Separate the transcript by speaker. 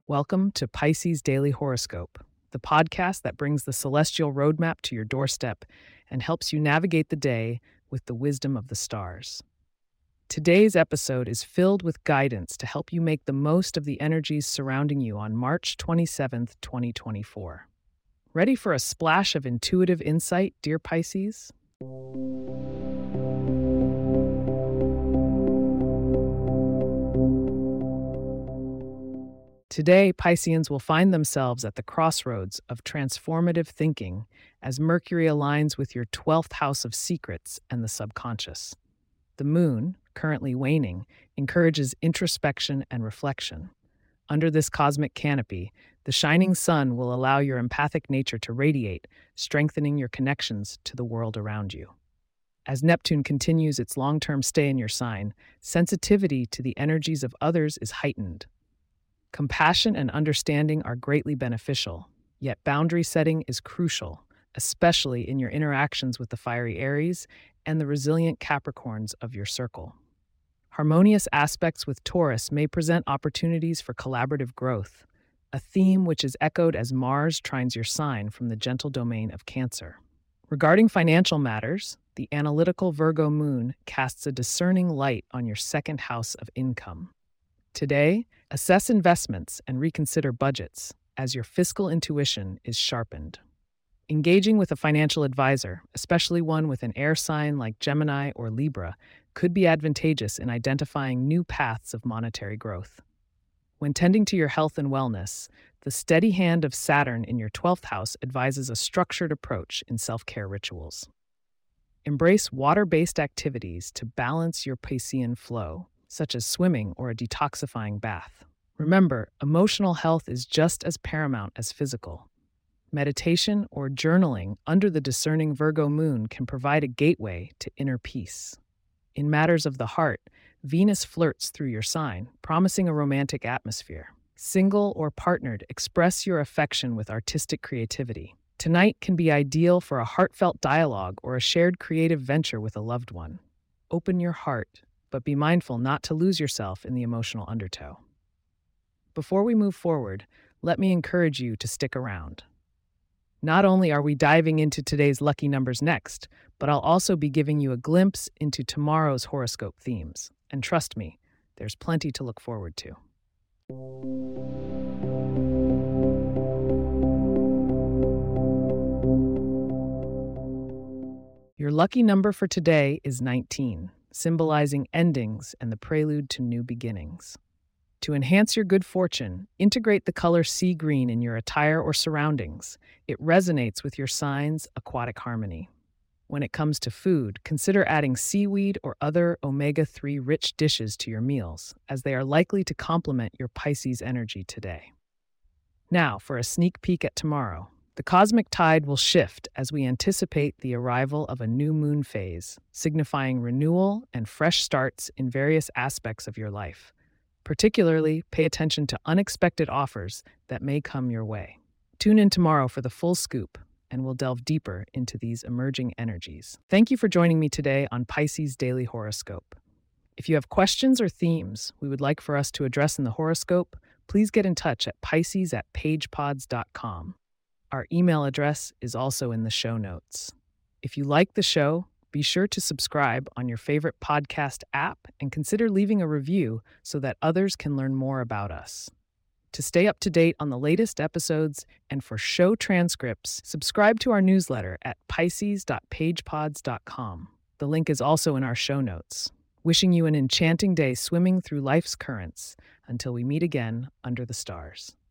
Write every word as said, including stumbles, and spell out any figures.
Speaker 1: Welcome to Pisces Daily Horoscope, the podcast that brings the celestial roadmap to your doorstep and helps you navigate the day with the wisdom of the stars. Today's episode is filled with guidance to help you make the most of the energies surrounding you on March twenty-seventh, twenty twenty-four. Ready for a splash of intuitive insight, dear Pisces? Today, Pisceans will find themselves at the crossroads of transformative thinking as Mercury aligns with your twelfth house of secrets and the subconscious. The moon, currently waning, encourages introspection and reflection. Under this cosmic canopy, the shining sun will allow your empathic nature to radiate, strengthening your connections to the world around you. As Neptune continues its long-term stay in your sign, sensitivity to the energies of others is heightened. Compassion and understanding are greatly beneficial, yet boundary setting is crucial, especially in your interactions with the fiery Aries and the resilient Capricorns of your circle. Harmonious aspects with Taurus may present opportunities for collaborative growth, a theme which is echoed as Mars trines your sign from the gentle domain of Cancer. Regarding financial matters, the analytical Virgo moon casts a discerning light on your second house of income. Today, assess investments and reconsider budgets as your fiscal intuition is sharpened. Engaging with a financial advisor, especially one with an air sign like Gemini or Libra, could be advantageous in identifying new paths of monetary growth. When tending to your health and wellness, the steady hand of Saturn in your twelfth house advises a structured approach in self-care rituals. Embrace water-based activities to balance your Piscean flow, such as swimming or a detoxifying bath. Remember, emotional health is just as paramount as physical. Meditation or journaling under the discerning Virgo moon can provide a gateway to inner peace. In matters of the heart, Venus flirts through your sign, promising a romantic atmosphere. Single or partnered, express your affection with artistic creativity. Tonight can be ideal for a heartfelt dialogue or a shared creative venture with a loved one. Open your heart, but be mindful not to lose yourself in the emotional undertow. Before we move forward, let me encourage you to stick around. Not only are we diving into today's lucky numbers next, but I'll also be giving you a glimpse into tomorrow's horoscope themes. And trust me, there's plenty to look forward to. Your lucky number for today is nineteen, symbolizing endings and the prelude to new beginnings. To enhance your good fortune, integrate the color sea green in your attire or surroundings. It resonates with your sign's aquatic harmony. When it comes to food, consider adding seaweed or other omega three rich dishes to your meals, as they are likely to complement your Pisces energy today. Now, for a sneak peek at tomorrow. The cosmic tide will shift as we anticipate the arrival of a new moon phase, signifying renewal and fresh starts in various aspects of your life. Particularly, pay attention to unexpected offers that may come your way. Tune in tomorrow for the full scoop, and we'll delve deeper into these emerging energies. Thank you for joining me today on Pisces Daily Horoscope. If you have questions or themes we would like for us to address in the horoscope, please get in touch at pisces at pagepods dot com. Our email address is also in the show notes. If you like the show, be sure to subscribe on your favorite podcast app and consider leaving a review so that others can learn more about us. To stay up to date on the latest episodes and for show transcripts, subscribe to our newsletter at pisces dot pagepods dot com. The link is also in our show notes. Wishing you an enchanting day swimming through life's currents until we meet again under the stars.